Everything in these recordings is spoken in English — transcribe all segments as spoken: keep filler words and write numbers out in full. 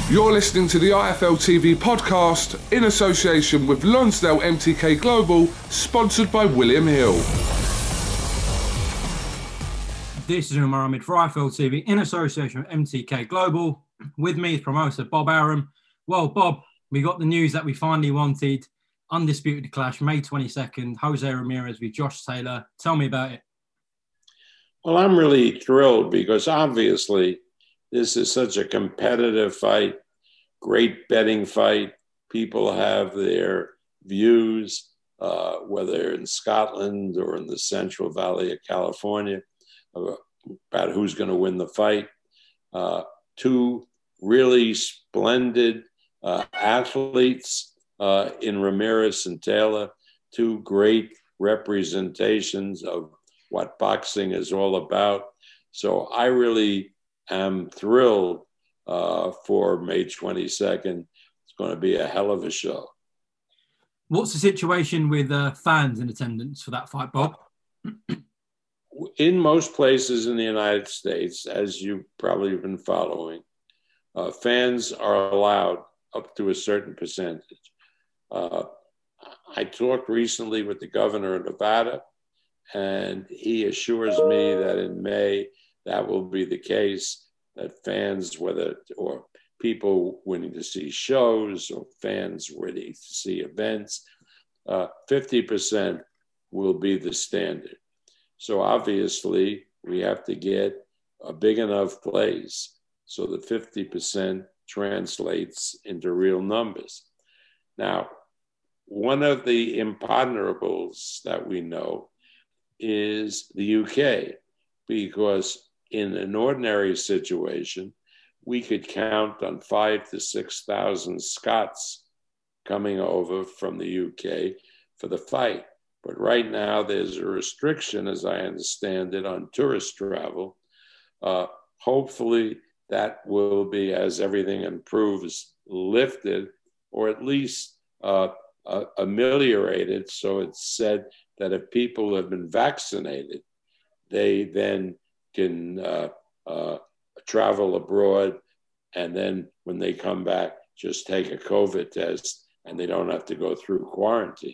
You're listening to the I F L T V podcast in association with Lonsdale M T K Global, sponsored by William Hill. This is Umar Ahmed for I F L T V in association with M T K Global. With me is promoter Bob Aram. Well, Bob, we got the news that we finally wanted. Undisputed clash, May twenty-second, Jose Ramirez with Josh Taylor. Tell me about it. Well, I'm really thrilled because obviously this is such a competitive fight, great betting fight. People have their views, uh, whether in Scotland or in the Central Valley of California, about who's going to win the fight. Uh, two really splendid uh, athletes uh, in Ramirez and Taylor, two great representations of what boxing is all about. So I really am thrilled uh, for May twenty-second. It's going to be a hell of a show. What's the situation with uh, fans in attendance for that fight, Bob? In most places in the United States, as you've probably been following, uh, fans are allowed up to a certain percentage. Uh, I talked recently with the governor of Nevada, and he assures me that in May, that will be the case, that fans, whether, or people wanting to see shows or fans ready to see events, uh, fifty percent will be the standard. So obviously, we have to get a big enough place so that fifty percent translates into real numbers. Now, one of the imponderables that we know is the U K, because in an ordinary situation, we could count on five to six thousand Scots coming over from the U K for the fight. But right now, there's a restriction, as I understand it, on tourist travel. Uh, hopefully, that will be, as everything improves, lifted, or at least uh, uh, ameliorated. So it's said that if people have been vaccinated, they then can uh, uh, travel abroad, and then when they come back, just take a COVID test, and they don't have to go through quarantine.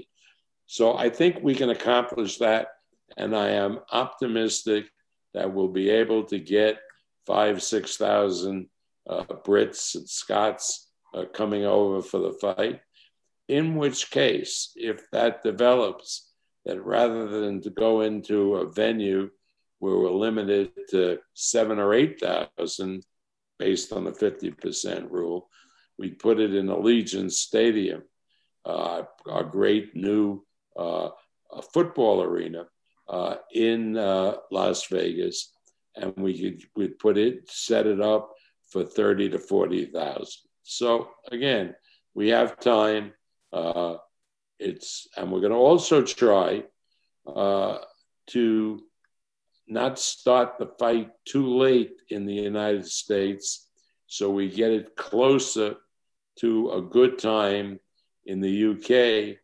So I think we can accomplish that, and I am optimistic that we'll be able to get five, six thousand uh, Brits and Scots uh, coming over for the fight. In which case, if that develops, that rather than to go into a venue where we're limited to seven or eight thousand, based on the fifty percent rule, we put it in Allegiant Stadium, uh, our great new uh, football arena uh, in uh, Las Vegas, and we could we'd put it, set it up for thirty to forty thousand. So again, we have time. Uh, it's and we're going to also try uh, to not start the fight too late in the United States, so we get it closer to a good time in the U K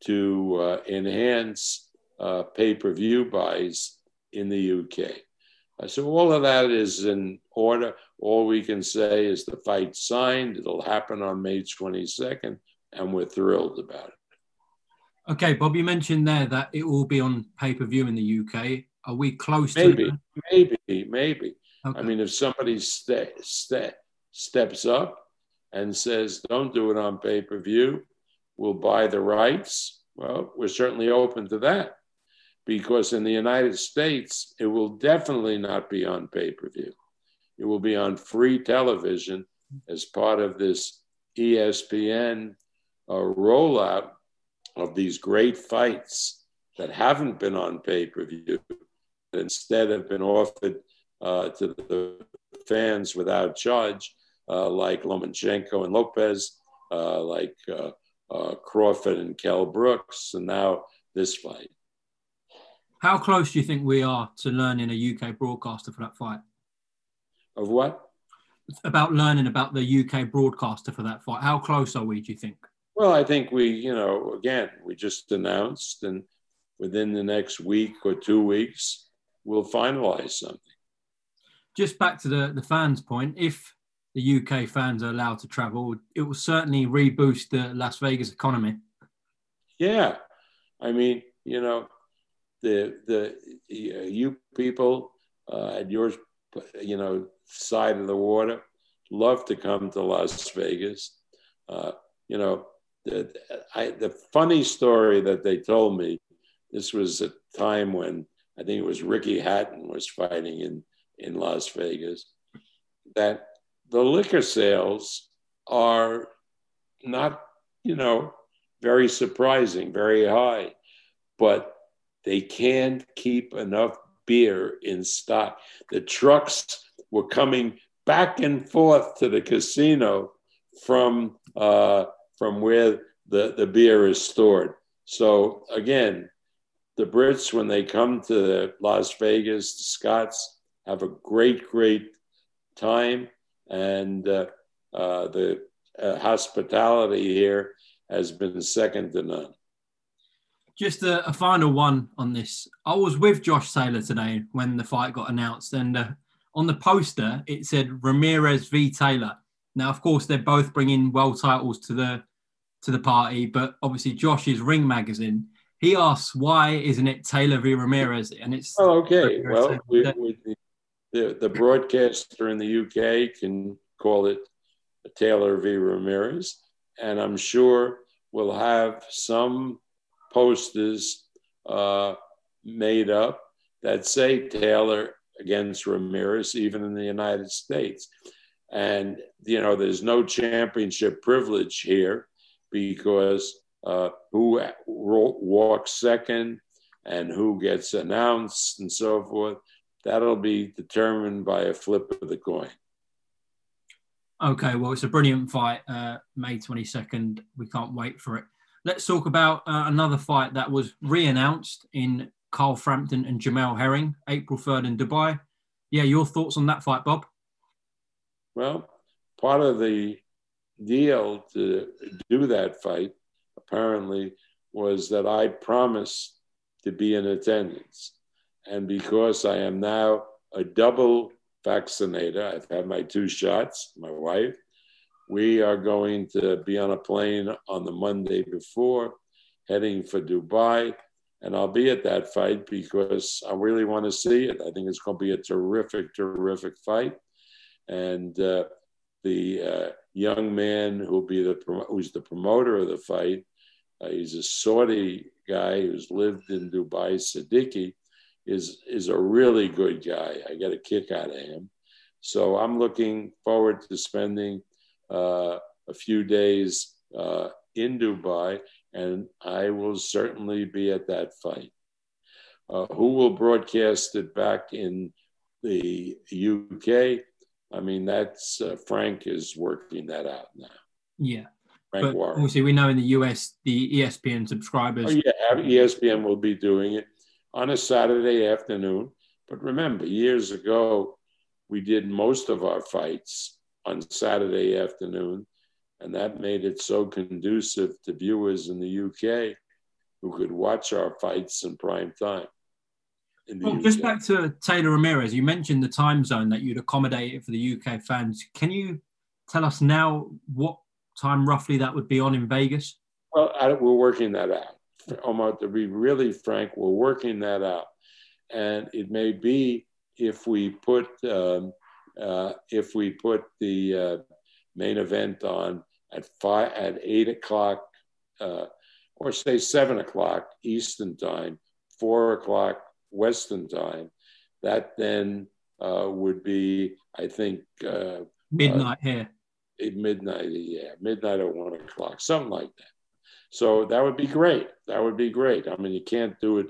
to uh, enhance uh, pay-per-view buys in the U K. Uh, so all of that is in order. All we can say is the fight's signed. It'll happen on May twenty-second, and we're thrilled about it. Okay, Bob, you mentioned there that it will be on pay-per-view in the U K. Are we close maybe, to that? Maybe, maybe. Okay. I mean, if somebody ste- ste- steps up and says, don't do it on pay-per-view, we'll buy the rights, well, we're certainly open to that. Because in the United States, it will definitely not be on pay-per-view. It will be on free television as part of this E S P N uh, rollout of these great fights that haven't been on pay-per-view, that instead have been offered uh, to the fans without charge, uh, like Lomachenko and Lopez, uh, like uh, uh, Crawford and Kell Brooks, and now this fight. How close do you think we are to learning a U K broadcaster for that fight? Of what? About learning about the U K broadcaster for that fight. How close are we, do you think? Well, I think we, you know, again, we just announced, and within the next week or two weeks, we'll finalize something. Just back to the, the fans' point, if the U K fans are allowed to travel, it will certainly reboost the Las Vegas economy. Yeah, I mean, you know, the the you people uh, at your you know side of the water love to come to Las Vegas. Uh, you know, the I, the funny story that they told me. This was a time when I think it was Ricky Hatton was fighting in in Las Vegas. That the liquor sales are not, you know, very surprising, very high, but they can't keep enough beer in stock. The trucks were coming back and forth to the casino from uh, from where the, the beer is stored. So again, the Brits, when they come to Las Vegas, the Scots have a great, great time, and uh, uh, the uh, hospitality here has been second to none. Just a, a final one on this. I was with Josh Taylor today when the fight got announced, and uh, on the poster it said Ramirez v Taylor. Now, of course, they're both bringing world titles to the to the party, but obviously Josh's Ring Magazine. He asks, "Why isn't it Taylor v Ramirez?" And it's oh, okay. Well, we, we, the the broadcaster in the U K can call it Taylor v Ramirez, and I'm sure we'll have some posters uh, made up that say Taylor against Ramirez, even in the United States. And, you know, there's no championship privilege here because uh, who walks second and who gets announced and so forth, that'll be determined by a flip of the coin. Okay, well, it's a brilliant fight, uh, May twenty-second. We can't wait for it. Let's talk about uh, another fight that was re-announced in Carl Frampton and Jamel Herring, April third in Dubai. Yeah, your thoughts on that fight, Bob? Well, part of the deal to do that fight, apparently, was that I promised to be in attendance. And because I am now a double vaccinator, I've had my two shots, my wife, we are going to be on a plane on the Monday before, heading for Dubai. And I'll be at that fight because I really want to see it. I think it's going to be a terrific, terrific fight. And uh, the uh, young man who'll be the who's the promoter of the fight, uh, he's a Saudi guy who's lived in Dubai, Siddiqui, is is a really good guy. I get a kick out of him. So I'm looking forward to spending uh, a few days uh, in Dubai, and I will certainly be at that fight. Uh, who will broadcast it back in the U K? I mean, that's uh, Frank is working that out now. Yeah. Frank but Warren. Obviously, we know in the U S, the E S P N subscribers. Oh, yeah, E S P N will be doing it on a Saturday afternoon. But remember, years ago, we did most of our fights on Saturday afternoon, and that made it so conducive to viewers in the U K who could watch our fights in prime time. Well, just back to Taylor Ramirez, you mentioned the time zone that you'd accommodate it for the U K fans. Can you tell us now what time roughly that would be on in Vegas? Well, I, we're working that out. Omar, to be really frank, we're working that out. And it may be if we put um, uh, if we put the uh, main event on at five at eight o'clock, uh, or say seven o'clock Eastern time, four o'clock Western time, that then uh, would be, I think, uh, midnight uh, here. Midnight, yeah, midnight or one o'clock, something like that. So that would be great. That would be great. I mean, you can't do it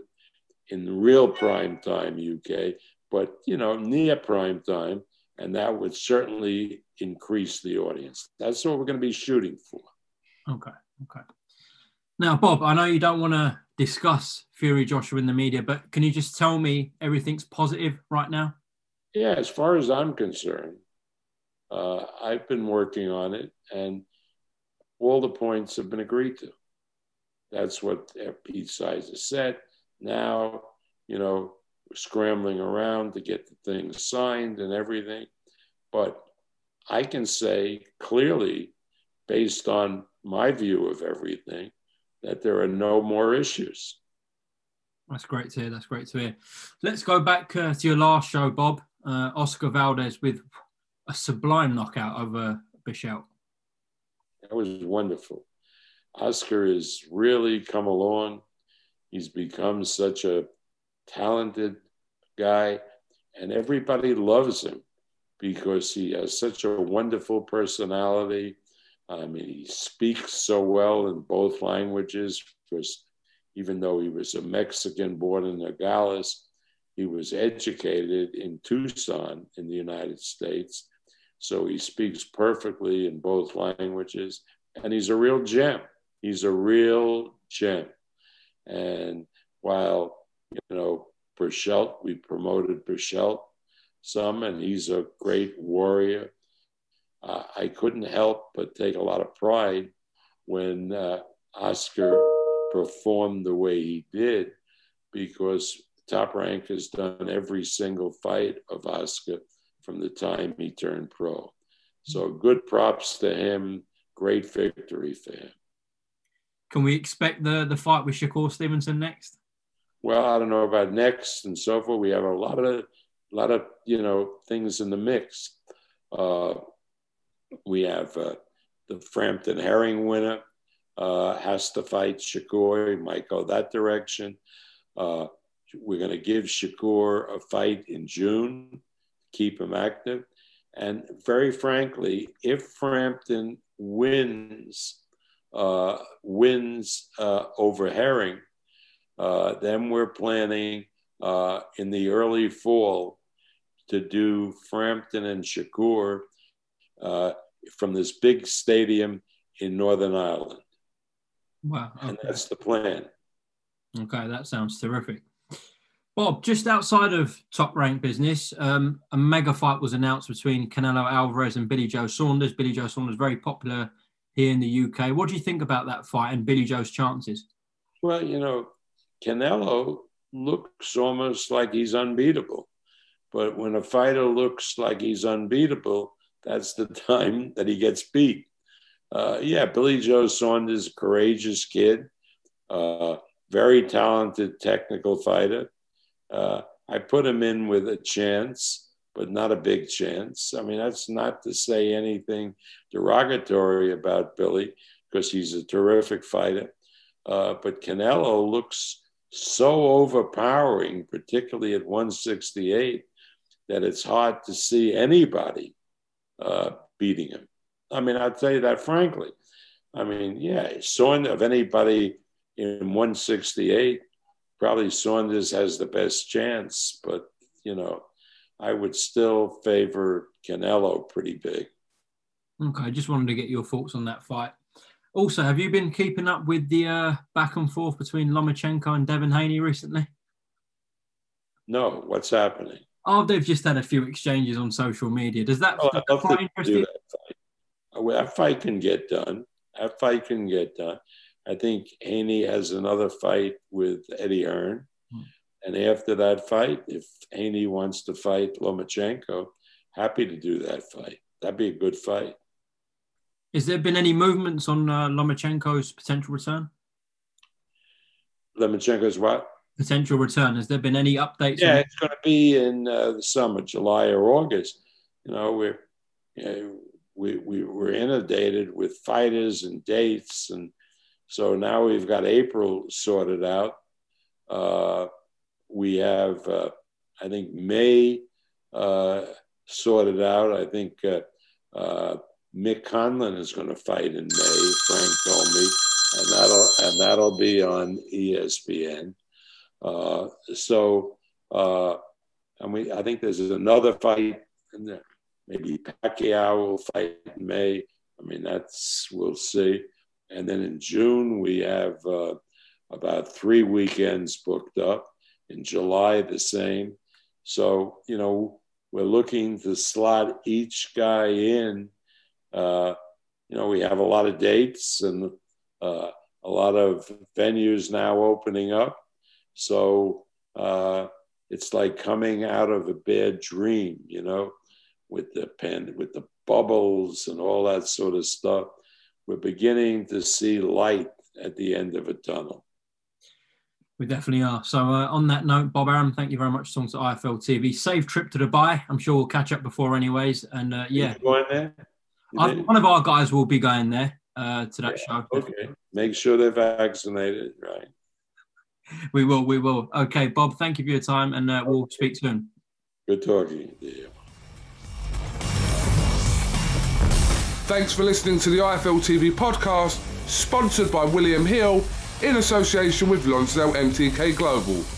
in real prime time U K, but you know, near prime time, and that would certainly increase the audience. That's what we're going to be shooting for. Okay, okay. Now, Bob, I know you don't want to discuss Fury Joshua in the media, but can you just tell me everything's positive right now? Yeah, as far as I'm concerned, uh, I've been working on it, and all the points have been agreed to. That's what each side has said. Now, you know, we're scrambling around to get the things signed and everything. But I can say clearly, based on my view of everything, that there are no more issues. That's great to hear. That's great to hear. Let's go back uh, to your last show, Bob. Uh, Oscar Valdez with a sublime knockout over Bichelt. That was wonderful. Oscar has really come along. He's become such a talented guy, and everybody loves him because he has such a wonderful personality. I mean, he speaks so well in both languages because even though he was a Mexican born in Nogales, he was educated in Tucson in the United States. So he speaks perfectly in both languages, and he's a real gem. He's a real gem. And while, you know, Bichelt, we promoted Bichelt some, and he's a great warrior, uh, I couldn't help but take a lot of pride when uh, Oscar performed the way he did, because Top Rank has done every single fight of Oscar from the time he turned pro. So good props to him. Great victory for him. Can we expect the, the fight with Shakur Stevenson next? Well, I don't know about next and so forth. We have a lot of, a lot of you know, things in the mix. Uh, we have uh, the Frampton Herring winner uh, has to fight Shakur. He might go that direction. Uh, we're going to give Shakur a fight in June, keep him active. And very frankly, if Frampton wins, uh, wins uh, over Herring, uh, then we're planning uh, in the early fall to do Frampton and Shakur uh, from this big stadium in Northern Ireland. Wow. Okay. And that's the plan. Okay, that sounds terrific. Bob, just outside of Top Rank business, um, a mega fight was announced between Canelo Alvarez and Billy Joe Saunders. Billy Joe Saunders, very popular here in the U K. What do you think about that fight and Billy Joe's chances? Well, you know, Canelo looks almost like he's unbeatable. But when a fighter looks like he's unbeatable, that's the time that he gets beat. Uh, yeah, Billy Joe Saunders, courageous kid, uh, very talented technical fighter. Uh, I put him in with a chance, but not a big chance. I mean, that's not to say anything derogatory about Billy, because he's a terrific fighter. Uh, but Canelo looks so overpowering, particularly at one sixty-eight, that it's hard to see anybody uh, beating him. I mean, I'll tell you that frankly. I mean, yeah, Saunders, of anybody in one sixty-eight, probably Saunders has the best chance, but, you know, I would still favor Canelo pretty big. Okay, I just wanted to get your thoughts on that fight. Also, have you been keeping up with the uh, back and forth between Lomachenko and Devin Haney recently? No, what's happening? Oh, they've just had a few exchanges on social media. Does that, oh, does I'd love that fight to interest do you? that fight. Well, that fight can get done. That fight can get done. I think Haney has another fight with Eddie Hearn. Hmm. And after that fight, if Haney wants to fight Lomachenko, happy to do that fight. That'd be a good fight. Has there been any movements on uh, Lomachenko's potential return? Lomachenko's what? Potential return. Has there been any updates? Yeah, on- it's going to be in uh, the summer, July or August. You know, we're you know, we we we're inundated with fighters and dates, and so now we've got April sorted out. Uh, we have, uh, I think, May uh, sorted out. I think uh, uh, Mick Conlon is going to fight in May. Frank told me, and that'll and that'll be on E S P N. Uh, so, uh, and we, I think there's another fight in there. Maybe Pacquiao will fight in May. I mean, that's, we'll see. And then in June, we have uh, about three weekends booked up. In July, the same. So, you know, we're looking to slot each guy in. Uh, you know, we have a lot of dates and uh, a lot of venues now opening up. So uh, it's like coming out of a bad dream, you know. with the pen, with the bubbles and all that sort of stuff. We're beginning to see light at the end of a tunnel. We definitely are. So uh, on that note, Bob Arum, thank you very much for talking to I F L T V. Safe trip to Dubai. I'm sure we'll catch up before anyways. And uh, yeah. You going there? I, one of our guys will be going there uh, to that yeah, show. Okay. Make sure they're vaccinated, right? We will, we will. Okay, Bob, thank you for your time, and uh, we'll speak soon. Good talking to you. Thanks for listening to the I F L T V podcast, sponsored by William Hill in association with Lonsdale M T K Global.